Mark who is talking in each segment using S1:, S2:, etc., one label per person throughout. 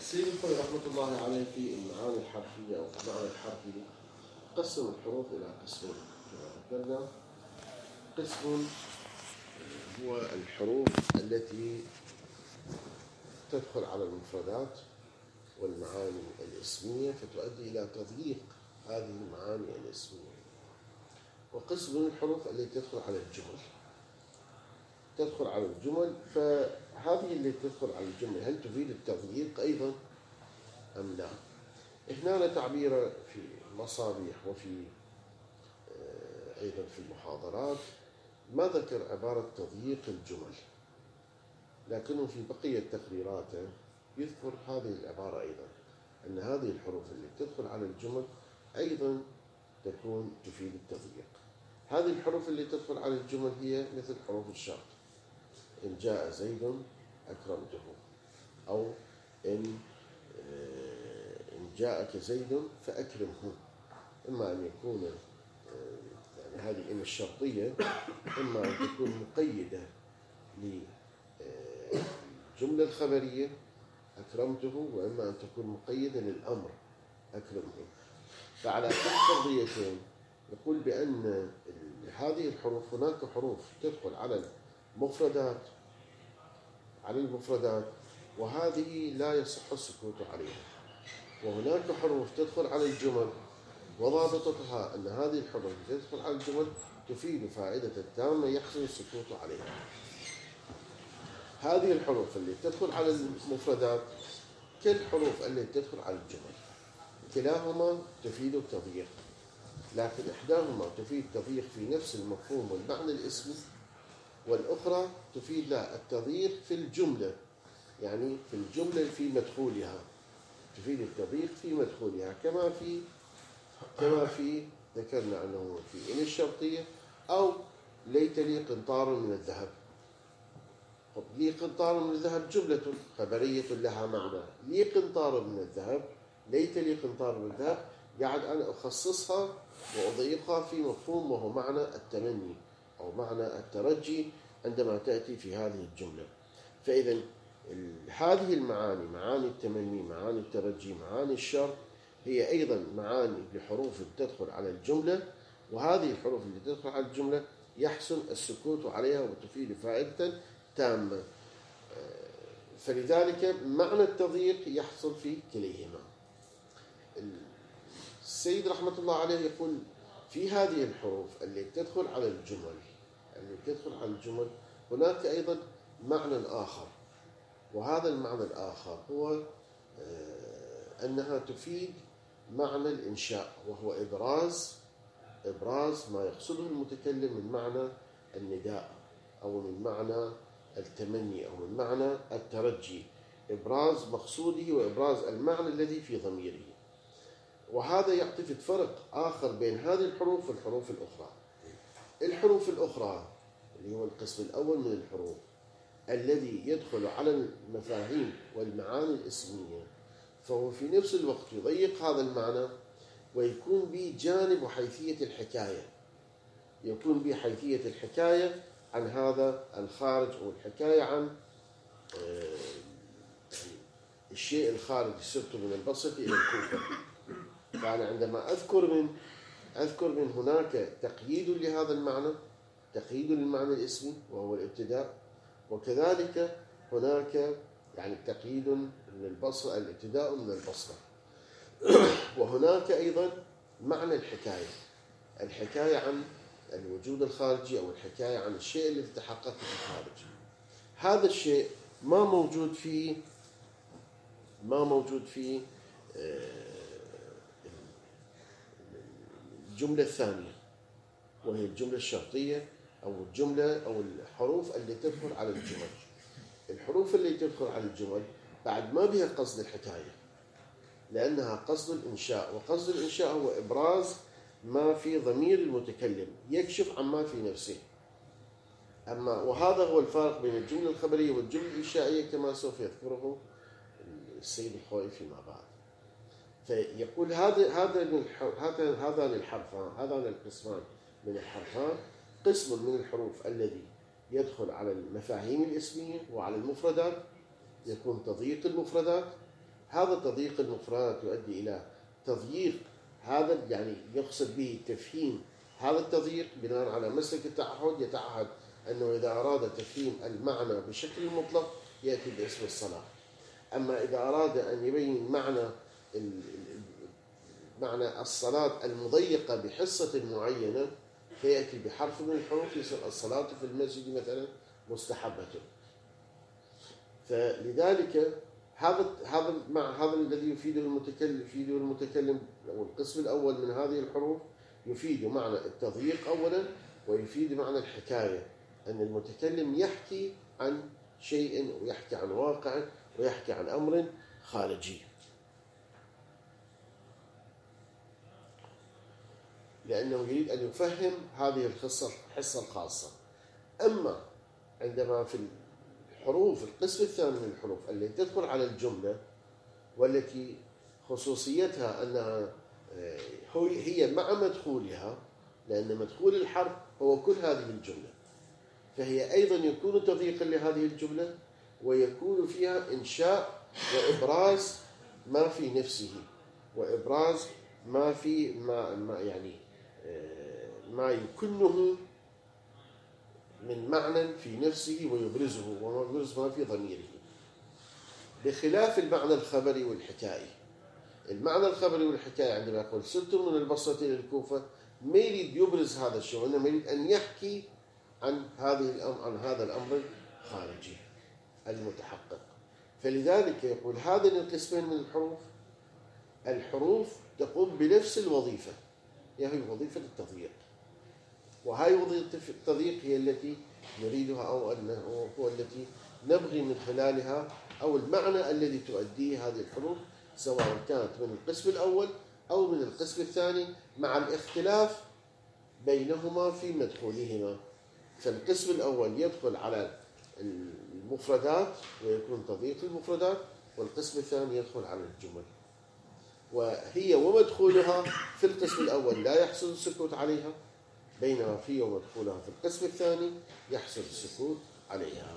S1: سيد الفضل رحمة الله عليه في المعاني الحرفية أو في المعنى الحرفي قسم الحروف إلى قسمين كما ذكرنا. قسم هو الحروف التي تدخل على المفردات والمعاني الاسمية فتؤدي إلى تضييق هذه المعاني الاسمية، وقسم من الحروف التي تدخل على الجمل. فهذه اللي تدخل على الجمل هل تفيد التضييق أيضا أم لا؟ هنا تعبير في مصابيح وفي أيضا في المحاضرات ما ذكر عبارة تضييق الجمل، لكنه في بقية تقريراته يذكر هذه العبارة أيضا، أن هذه الحروف اللي تدخل على الجمل أيضا تكون تفيد التضييق. هذه الحروف اللي تدخل على الجمل هي مثل حروف الشرط: إن جاء زيد أكرمته، أو إن جاءك زيد فأكرمه. إما أن يكون يعني هذه إن الشرطية إما أن تكون مقيدة للجملة الخبرية أكرمته، وإما أن تكون مقيدة للأمر أكرمه. فعلى كل فرضيتين نقول بأن هذه الحروف هناك حروف تدخل على المفردات وهذه لا يصح السكوت عليها، وهناك حروف تدخل على الجمل وضابطتها أن هذه الحروف تدخل على الجمل تفيد فائدة تامة يحسن السكوت عليها. هذه الحروف اللي تدخل على المفردات كالحروف اللي تدخل على الجمل، كلاهما تفيد التضييق، لكن إحداهما تفيد تضييق في نفس المفهوم والمعنى الاسمي، والأخرى تفيد التضييق في الجملة، يعني في الجملة في مدخولها تفيد التضييق في مدخولها، كما في ذكرنا أنه في إن الشرطية أو ليت لي قنطار من الذهب. لي قنطار من الذهب جملة خبرية لها معنى، لي قنطار من الذهب، ليت لي قنطار من الذهب، قاعد أنا أخصصها وأضيقها في مفهوم وهو معنى التمني أو معنى الترجي عندما تأتي في هذه الجملة. فإذا هذه المعاني، معاني التمني، معاني الترجي، معاني الشرط، هي أيضا معاني لحروف تدخل على الجملة، وهذه الحروف اللي تدخل على الجملة يحسن السكوت عليها وتفيد فائدة تامة. فلذلك معنى التضييق يحصل في كليهما. السيد رحمة الله عليه يقول في هذه الحروف اللي تدخل على الجمل هناك أيضا معنى آخر، وهذا المعنى الآخر هو أنها تفيد معنى الإنشاء، وهو إبراز ما يقصده المتكلم من معنى النداء أو من معنى التمني أو من معنى الترجي، إبراز مقصوده وإبراز المعنى الذي في ضميره. وهذا يعطي فرق آخر بين هذه الحروف والحروف الأخرى. الحروف الأخرى اللي هو القسم الأول من الحروف الذي يدخل على المفاهيم والمعاني الاسمية، فهو في نفس الوقت يضيق هذا المعنى ويكون به جانب وحيثية الحكاية، يكون به حيثية الحكاية عن هذا الخارج أو الحكاية عن الشيء الخارج. سرت من البصرة إلى الكوفة، فأنا عندما أذكر من هناك تقييد لهذا المعنى، تقييد للمعنى الاسمي وهو الابتداء، وكذلك هناك يعني تقييد من البصرة، الابتداء من البصرة، وهناك أيضا معنى الحكاية عن الوجود الخارجي أو الحكاية عن الشيء الذي تحقق في الخارج. هذا الشيء ما موجود في الجملة الثانية، وهي الجملة الشرطية أو الجملة أو الحروف اللي تدخل على الجمل. الحروف اللي تدخل على الجمل بعد ما بها قصد الحكاية، لأنها قصد الإنشاء، وقصد الإنشاء هو إبراز ما في ضمير المتكلم، يكشف عما في نفسه. وهذا هو الفارق بين الجملة الخبرية والجملة الإنشائية كما سوف يذكره السيد الخوئي فيما بعد. فيقول هذان القسمان من الحرفان قسم من الحروف الذي يدخل على المفاهيم الاسمية وعلى المفردات، يكون تضييق المفردات، هذا تضييق المفردات يؤدي إلى تضييق، هذا يعني يقصد به تفهيم هذا التضييق بناء على مسلك التعهد. يتعهد أنه إذا أراد تفهيم المعنى بشكل مطلق يأتي باسم الصلاة. أما إذا أراد أن يبين معنى الصلاة المضيقة بحصة معينة فيأتي بحرف من الحروف، يصير الصلاة في المسجد مثلا مستحبة. فلذلك هذا الذي يفيده المتكلم أو القسم الأول من هذه الحروف يفيد معنى التضييق أولا، ويفيد معنى الحكاية، أن المتكلم يحكي عن شيء ويحكي عن واقع ويحكي عن أمر خارجي، لأنه يريد أن يفهم هذه الحصة الخاصة. أما عندما في الحروف القسم الثاني من الحروف التي تدخل على الجملة والتي خصوصيتها أنها هي مع مدخولها، لأن مدخول الحرف هو كل هذه الجملة، فهي أيضا يكون تضييقا لهذه الجملة، ويكون فيها إنشاء وإبراز ما في نفسه، وإبراز ما في ما يكنه من معنى في نفسه ويبرزه، ويبرز ما في ضميره، بخلاف المعنى الخبري والحكائي. المعنى الخبري والحكاية عندما يقول سرت من البصرة إلى الكوفة ما يريد يبرز هذا الشيء، وإنما يريد أن يحكي عن هذا الأمر الخارجي المتحقق. فلذلك يقول هذين القسمين من الحروف تقوم بنفس الوظيفة، هي وظيفة التضييق، وهي وظيفة التضييق هي التي نريدها، أو أنه هو التي نبغي من خلالها، أو المعنى الذي تؤديه هذه الحروف، سواء كانت من القسم الأول أو من القسم الثاني، مع الاختلاف بينهما في مدخولهما. فالقسم الأول يدخل على المفردات ويكون تضييق المفردات، والقسم الثاني يدخل على الجمل، وهي ومدخولها في القسم الأول لا يحصل السكوت عليها، بينما هي ومدخولها في القسم الثاني يحصل السكوت عليها.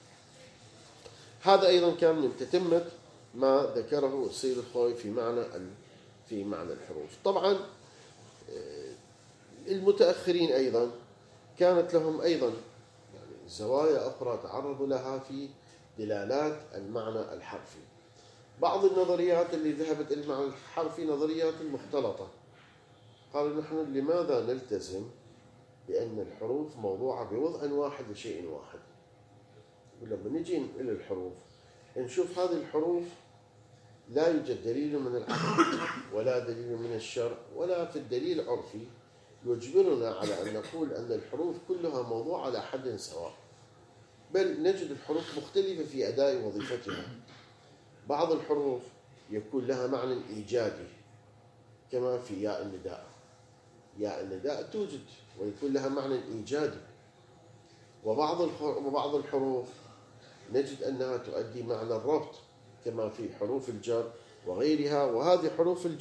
S1: هذا أيضا كان من تتمة ما ذكره السيد الخوئي في معنى الحروف. طبعا المتأخرين أيضا كانت لهم أيضا زوايا أخرى تعرضوا لها في دلالات المعنى الحرفي. بعض النظريات اللي ذهبت إلى المعنى الحرفي نظريات مختلطة، قالوا نحن لماذا نلتزم بأن الحروف موضوعة بوضع واحد لشيء واحد، ولما نجي إلى الحروف نشوف هذه الحروف لا يوجد دليل من العقل ولا دليل من الشرع ولا في الدليل العرفي يجبرنا على أن نقول أن الحروف كلها موضوع على حد سواء، بل نجد الحروف مختلفة في أداء وظيفتها. بعض الحروف يكون لها معنى إيجابي كما في ياء النداء، ياء النداء توجد ويكون لها معنى إيجابي، وبعض الحروف نجد أنها تؤدي معنى الربط كما في حروف الجر وغيرها. وهذه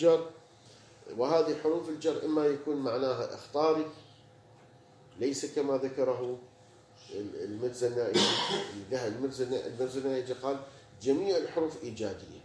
S1: حروف الجر إما يكون معناها إخطاري ليس كما ذكره المرزنائي. المرزنائي قال جميع الحروف إيجادية،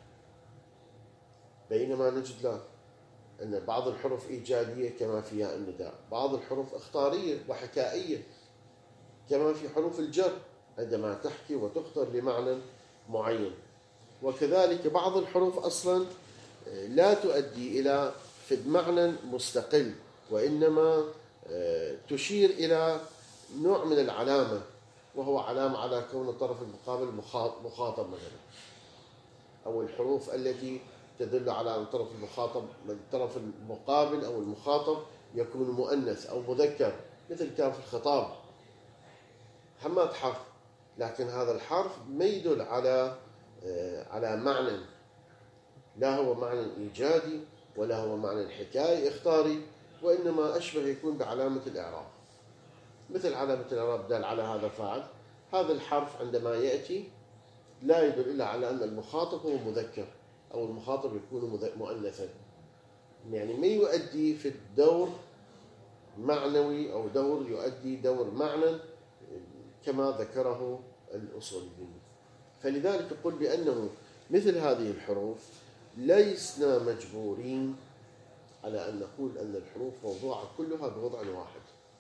S1: بينما نجد لا، أن بعض الحروف إيجادية كما في ياء النداء، بعض الحروف إخطارية وحكائية كما في حروف الجر عندما تحكي وتخطر لمعنى معين. وكذلك بعض الحروف أصلا لا تؤدي إلى فد معنى مستقل، وإنما تشير إلى نوع من العلامة، وهو علامة على كون الطرف المقابل مخاطب مثلا، أو الحروف التي تدل على أن الطرف المقابل أو المخاطب يكون مؤنث أو مذكر، مثل كان في الخطاب حماد حرف، لكن هذا الحرف ما يدل على معنى، لا هو معنى إيجادي ولا هو معنى حكاية إخطاري، وإنما أشبه يكون بعلامة الإعراب، مثل علامة الإعراب دال على هذا فاعل. هذا الحرف عندما يأتي لا يدل إلا على أن المخاطب هو مذكر أو المخاطب يكون مؤنثا، يعني ما يؤدي في الدور معنوي أو دور يؤدي دور معنى كما ذكره الأصوليين. فلذلك يقول بأنه مثل هذه الحروف لسنا مجبورين على أن نقول أن الحروف موضوعة كلها بوضع واحد،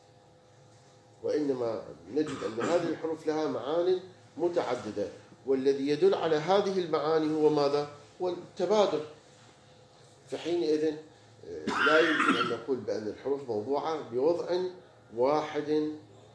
S1: وإنما نجد أن هذه الحروف لها معان متعددة، والذي يدل على هذه المعاني هو ماذا؟ هو التبادل. فحينئذ لا يمكن أن نقول بأن الحروف موضوعة بوضع واحد،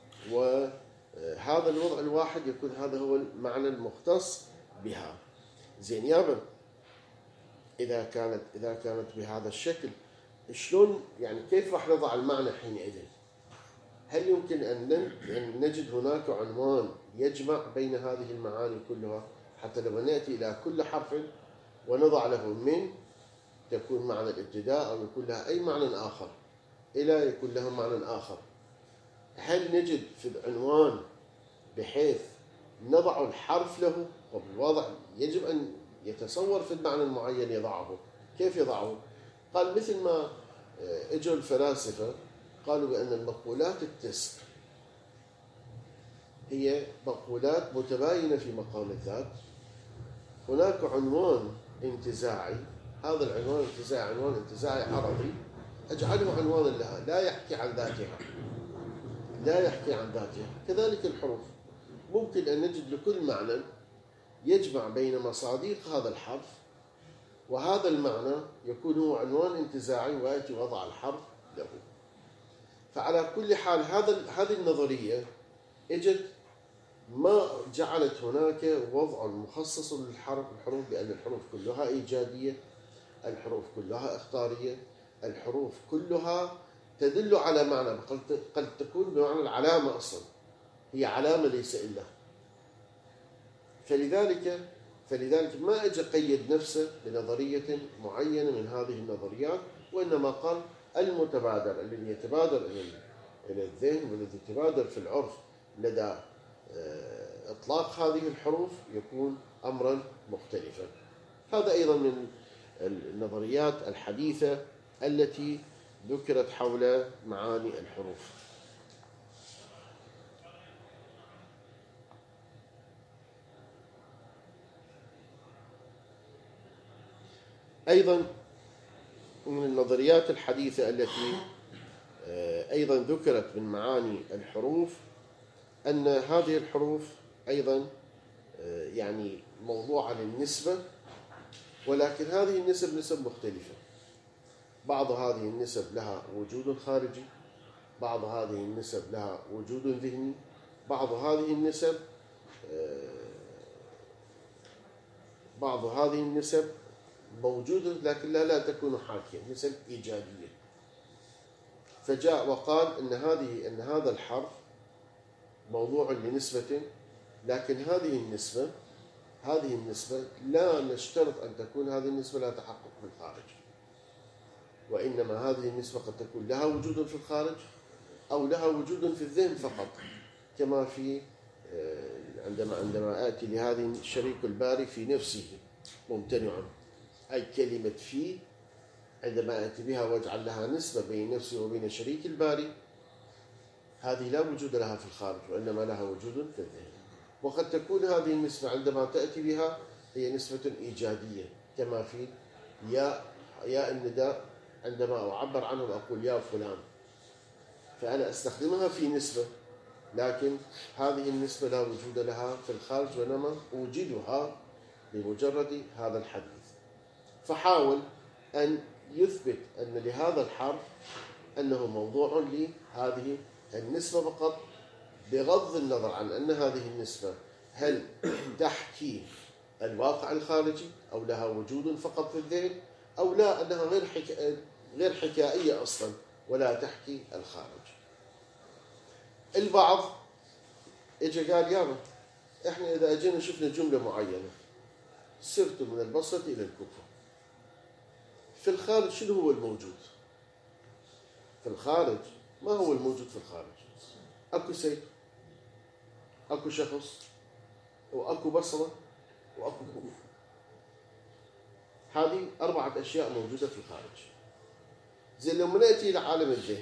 S1: وهذا الوضع الواحد يكون هذا هو المعنى المختص بها. زين يابا، إذا كانت بهذا الشكل، شلون يعني كيف راح نضع المعنى حينئذ؟ هل يمكن أن نجد هناك عنوان يجمع بين هذه المعاني كلها، حتى لما نأتي إلى كل حرف ونضع له من تكون معنى الابتداء أو يكون لها أي معنى آخر إلى يكون لها معنى آخر؟ هل نجد في العنوان بحيث نضع الحرف له وبالوضع يجب أن يتصور في المعنى المعين يضعه؟ كيف يضعه؟ قال مثل ما اجوا الفلاسفة قالوا بأن المقولات التسع هي مقولات متباينة في مقام الذات. هناك عنوان انتزاعي، هذا العنوان الانتزاعي عنوان انتزاعي عرضي أجعله عنوانا لها، لا يحكي عن ذاتها. كذلك الحروف ممكن أن نجد لكل معنى يجمع بين مصادق هذا الحرف، وهذا المعنى يكون هو عنوان انتزاعي ويأتي وضع الحرف له. فعلى كل حال هذه النظرية اجت ما جعلت هناك وضع مخصص للحروف، بأن الحروف كلها إيجادية، الحروف كلها اختارية، الحروف كلها تدل على معنى، قد تكون بمعنى العلامة أصلا هي علامة ليس إلا. فلذلك ما أجى قيد نفسه بنظرية معينة من هذه النظريات، وإنما قال المتبادر الذي يتبادر إلى الذهن والذي يتبادر في العرف لدى إطلاق هذه الحروف يكون أمرا مختلفا. هذا أيضا من النظريات الحديثة التي ذكرت حول معاني الحروف. أيضا من النظريات الحديثة التي أيضا ذكرت من معاني الحروف أن هذه الحروف أيضا يعني موضوعة للنسبة، ولكن هذه النسب نسب مختلفة. بعض هذه النسب لها وجود خارجي، بعض هذه النسب لها وجود ذهني، بعض هذه النسب موجودة لكن لا تكون حاكية، نسب إيجابية. فجاء وقال أن هذا الحرف موضوع لنسبة، لكن هذه النسبة لا نشترط أن تكون هذه النسبة لا تحقق في الخارج، وإنما هذه النسبة قد تكون لها وجود في الخارج أو لها وجود في الذهن فقط، كما في عندما آتي لهذه الشريك الباري في نفسه ممتنع، أي كلمة في عندما آتي بها واجعل لها نسبة بين نفسي وبين شريك الباري، هذه لا وجود لها في الخارج وإنما لها وجود في الذهن. وقد تكون هذه النسبة عندما تأتي بها هي نسبة إيجادية، كما في ياء النداء عندما أعبر عنه وأقول يا فلان، فأنا أستخدمها في نسبة، لكن هذه النسبة لا وجود لها في الخارج وإنما أوجدها بمجرد هذا الحديث. فحاول أن يثبت أن لهذا الحرف أنه موضوع لهذه النسبة فقط، بغض النظر عن أن هذه النسبة هل تحكي الواقع الخارجي أو لها وجود فقط في الذهن، أو لا أنها غير حكائية أصلا ولا تحكي الخارج. البعض إجا قال يابا إحنا إذا أجينا شفنا جملة معينة، سرت من البصرة إلى الكوفة، في الخارج شنو هو الموجود؟ في الخارج ما هو الموجود في الخارج؟ أكو سيف، أكو شخص، وأكو بصرة، وأكو كوف. هذه 4 أشياء موجودة في الخارج. زي لما نأتي إلى عالم الذهن،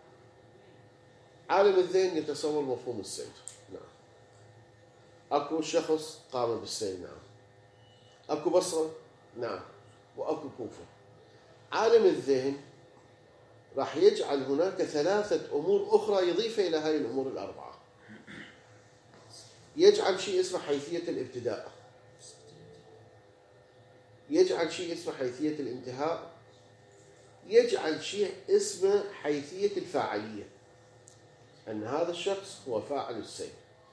S1: عالم الذهن يتصور مفهوم السير، نعم. أكو شخص قام بالسير، نعم. أكو بصرة؟ نعم. وأكو كوفة. عالم الذهن راح يجعل هناك 3 أمور أخرى يضيفها إلى هذه الأمور الأربعة. يجعل شيء اسمه حيثية الابتداء، يجعل شيء اسمه حيثية الانتهاء، يجعل شيء اسمه حيثية الفاعلية، أن هذا الشخص هو فاعل الشيء.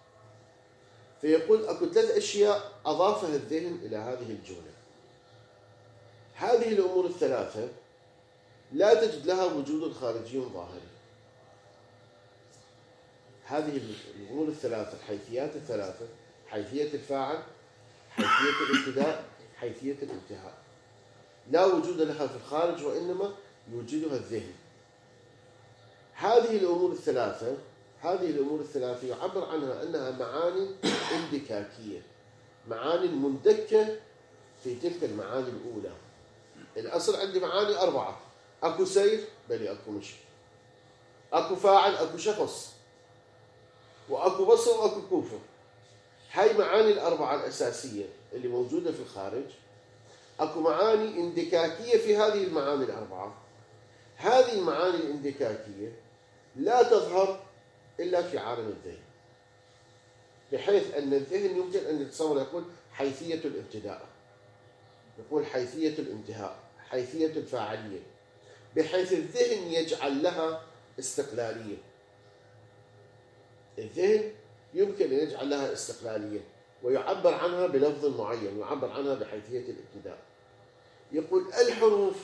S1: فيقول أكو 3 أشياء أضافها الذهن إلى هذه الجملة. هذه الأمور ال3 لا تجد لها وجود خارجي ظاهري. هذه الأمور ال3، الحيثيات ال3، حيثية الفاعل، حيثية الابتداء، حيثية الانتهاء، لا وجود لها في الخارج وإنما يوجدها الذهن. هذه الأمور الثلاثة يعبر عنها أنها معاني اندكاكية، معاني مندكة في تلك المعاني الأولى. الأصل عندي معاني 4، أكو سير بلي أكو مشي، أكو فاعل أكو شخص، وأكو بصر وأكو كوفة. هاي معاني ال4 الأساسية اللي موجودة في الخارج. أكو معاني اندكاكية في هذه المعاني ال4. هذه المعاني الاندكاكية لا تظهر إلا في عالم الذهن، بحيث أن الذهن يمكن أن يتصور، يقول حيثية الابتداء، يقول حيثية الانتهاء، حيثية الفاعلية، بحيث الذهن يجعل لها استقلالية. الذهن يمكن أن يجعل لها استقلالية ويعبر عنها بلفظ معين، يعبر عنها بحيثية الابتداء. يقول الحروف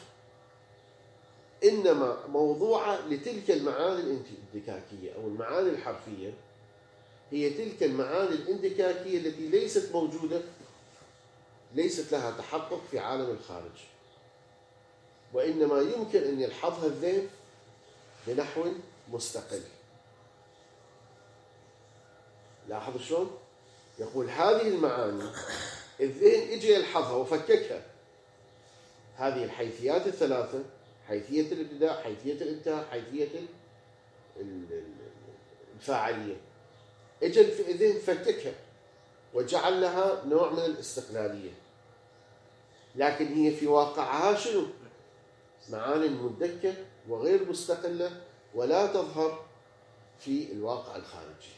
S1: إنما موضوعة لتلك المعاني الاندكاكية أو المعاني الحرفية، هي تلك المعاني الاندكاكية التي ليست موجودة، ليست لها تحقق في عالم الخارج، وإنما يمكن أن يلحظها الذهن بنحو مستقل. لاحظ شلون؟ يقول هذه المعاني الذهن اجى يلحظها وفككها. هذه الحيثيات ال3، حيثية الابتداء، حيثية الانتهاء، حيثية الفاعلية، اجى الذهن فككها وجعل لها نوع من الاستقلالية، لكن هي في واقعها شنو؟ معاني مندكة وغير مستقلة ولا تظهر في الواقع الخارجي.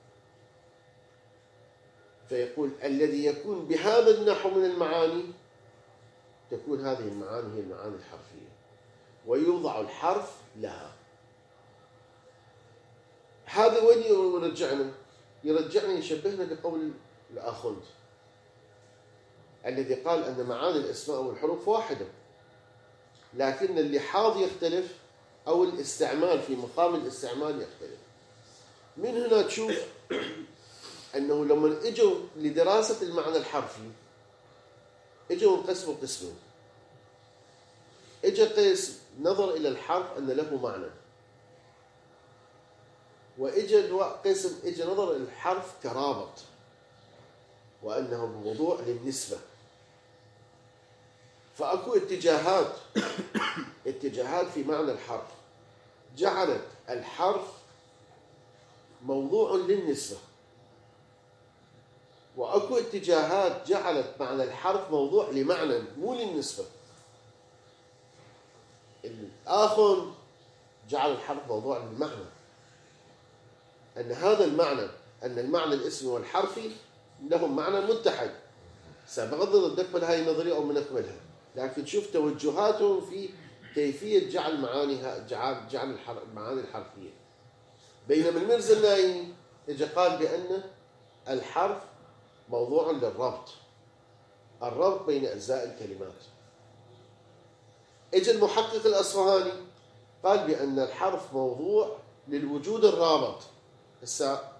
S1: فيقول الذي يكون بهذا النحو من المعاني، تكون هذه المعاني هي المعاني الحرفية ويوضع الحرف لها. هذا وين يرجعنا؟ يرجعنا يشبهنا بقول الآخوند الذي قال أن معاني الأسماء والحروف واحدة، لكن اللحاظ يختلف أو الاستعمال في مقام الاستعمال يختلف. من هنا تشوف أنه لما اجوا لدراسة المعنى الحرفي اجوا انقسموا قسمين. اجى قسم نظر إلى الحرف أن له معنى، واجى قسم اجى نظر إلى الحرف كرابط وأنه موضوع للنسبة. فأكو اتجاهات في معنى الحرف جعلت الحرف موضوع للنسبة، وأكو اتجاهات جعلت معنى الحرف موضوع لمعنى مو للنسبة. الآخر جعل الحرف موضوع للمعنى، أن هذا المعنى، أن المعنى الاسمي والحرفي لهم معنى متحد. سبغض النظر نقبل هاي النظرية أو ما نقبلها، لكن شوف توجهاتهم في كيفية جعل المعاني الحرفية. بينما المرزا النايمي اجى قال بأن الحرف موضوع للربط، الربط بين أجزاء الكلمات. اجى المحقق الأصفهاني قال بأن الحرف موضوع للوجود الرابط. هسه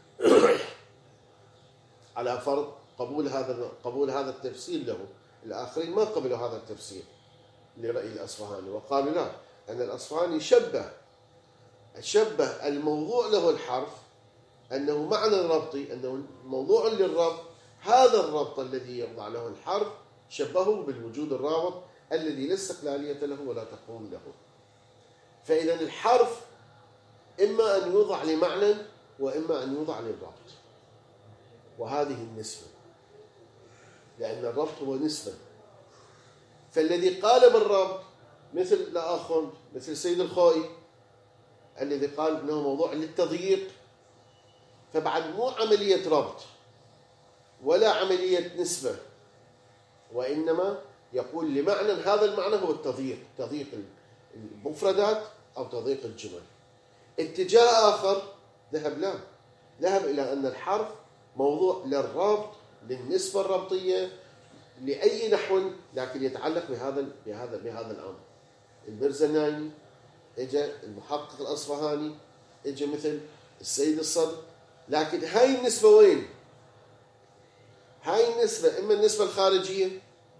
S1: على فرض قبول هذا التفسير له، الآخرين ما قبلوا هذا التفسير لرأي الأصفهاني، وقالوا لا، أن الأصفهاني شبه الموضوع له الحرف أنه معنى ربطي، أنه موضوع للربط. هذا الربط الذي يوضع له الحرف شبهه بالوجود الرابط الذي لا استقلالية له ولا تقوم له. فإذا الحرف إما أن يوضع لمعنى وإما أن يوضع للربط، وهذه النسبة. لأن الربط هو نسبة. فالذي قال بالربط مثل الآخر مثل السيد الخوئي الذي قال أنه موضوع للتضييق، فبعد مو عملية ربط ولا عملية نسبة، وإنما يقول لمعنى، هذا المعنى هو التضييق، تضييق المفردات أو تضييق الجمل. اتجاه آخر ذهب إلى أن الحرف موضوع للربط، للنسبة الربطية، لأي نحو، لكن يتعلق بهذا الأمر. البرزناني اجى، المحقق الأصفهاني اجى، مثل السيد الصدر. لكن هاي النسبة وين؟ هاي النسبة إما النسبة الخارجية،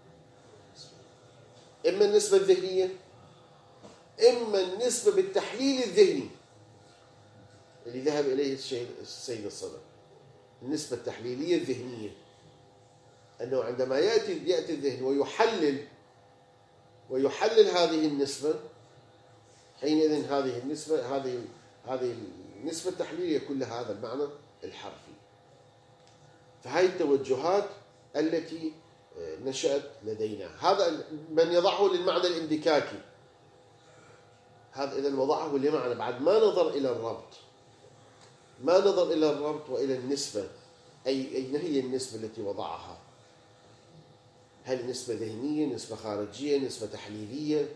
S1: إما النسبة الذهنية، إما النسبة بالتحليل الذهني اللي ذهب إليه السيد الصدر، النسبة التحليلية الذهنية، أنه عندما يأتي الذهن ويحلل هذه النسبة، حينئذ هذه النسبة التحليلية يكون لها هذا المعنى الحرفي. فهذه التوجهات التي نشأت لدينا، هذا من يضعه للمعنى الاندكاكي، هذا إذا وضعه لمعنى بعد ما نظر إلى الربط وإلى النسبة. أين هي النسبة التي وضعها؟ هل نسبة ذهنية، نسبة خارجية، نسبة تحليلية،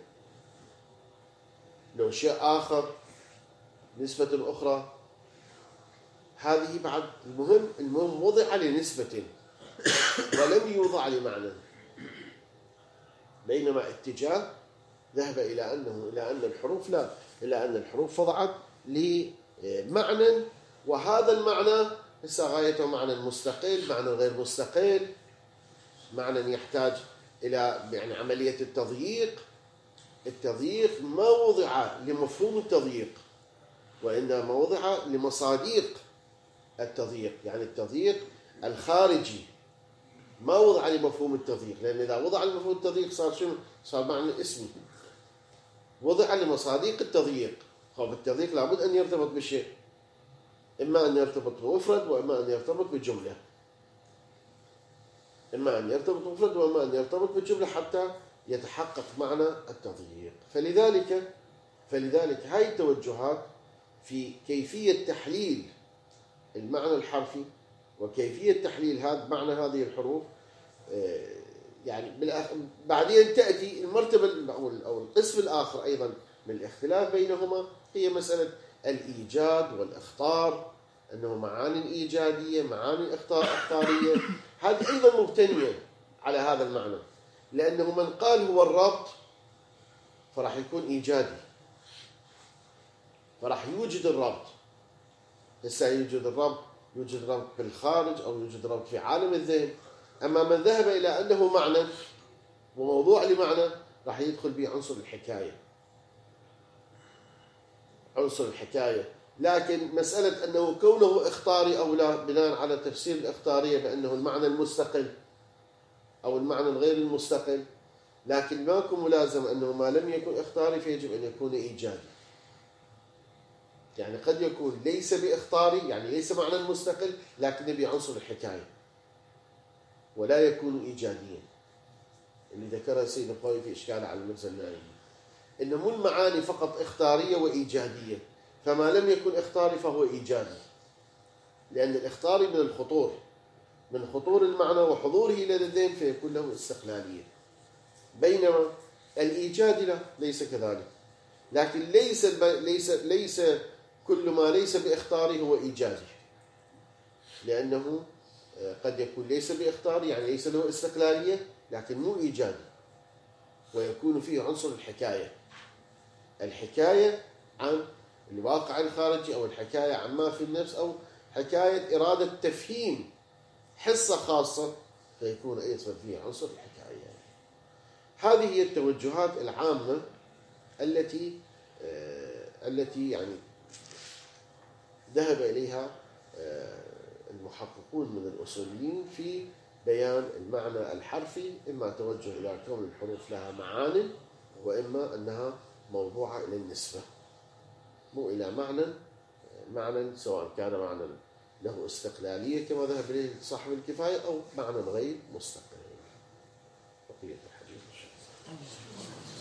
S1: لو شيء آخر، نسبة أخرى؟ هذه بعد المهم وضع لنسبة ولم يوضع لمعنى. بينما اتجاه ذهب إلى أن الحروف إلى أن الحروف وضعت لمعنى، وهذا المعنى ليس غايته معنى مستقل، معنى غير مستقل، معنى يحتاج إلى يعني عملية التضييق ما وضع لمفهوم التضييق، وإنما وضع لمصاديق التضييق، يعني التضييق الخارجي، ما وضع لمفهوم التضييق. لأن إذا وضع لمفهوم التضييق صار شنو؟ صار معنى اسمي. وضع لمصاديق التضييق. التضييق لابد أن يرتبط بشيء، إما أن يرتبط بمفرد وإما أن يرتبط بجملة، إما أن يرتبط بمفرد وإما أن يرتبط بجملة حتى يتحقق معنى التضييق. فلذلك هاي التوجهات في كيفية تحليل المعنى الحرفي وكيفية تحليل معنى هذه الحروف، يعني بعدين تأتي المرتبة أو القسم الآخر أيضا من الاختلاف بينهما، هي مسألة الإيجاد والإخطار، أنه معاني إيجادية، معاني إخطارية، هذه أيضا مبتنية على هذا المعنى. لأنه من قال هو الربط فراح يكون إيجادي، فراح يوجد الربط. لسه يوجد الربط في الخارج أو يوجد ربط في عالم الذهن. أما من ذهب إلى أنه معنى وموضوع لمعنى، راح يدخل به عنصر الحكاية. لكن مسألة أنه كونه إخطاري أو لا، بناء على تفسير الإخطارية بأنه المعنى المستقل أو المعنى الغير المستقل، لكن ماكو ملازم أنه ما لم يكن إخطاري فيجب أن يكون إيجابي. يعني قد يكون ليس بإخطاري، يعني ليس معنى مستقل، لكن يبي عنصر الحكاية ولا يكون إيجابيا، اللي ذكره السيد الخوئي في إشكاله على البرزناني، إنه مو المعاني فقط إخطارية وإيجابية، فما لم يكن إخطاري فهو إيجابي، لأن الإخطاري من خطور المعنى وحضوره إلى الذهن فيكون له استقلالية. بينما الإيجادي لا، ليس كذلك. لكن ليس كل ما ليس بإخطاري هو إيجادي، لأنه قد يكون ليس بإخطاري، يعني ليس له استقلالية، لكن مو إيجادي، ويكون فيه عنصر الحكاية عن الواقع الخارجي، أو الحكاية عن ما في النفس، أو حكاية إرادة تفهيم حصة خاصة، فيكون أيضا فيه عنصر الحكاية. هذه هي التوجهات العامة التي يعني ذهب إليها المحققون من الأصوليين في بيان المعنى الحرفي، إما توجه إلى كون الحروف لها معاني، وإما أنها موضوعة إلى النسبة، مو إلى معنى سواء كان معنى له استقلالية كما ذهب إليه صاحب الكفاية، أو معنى غير مستقل. بقية الحديث إن شاء الله.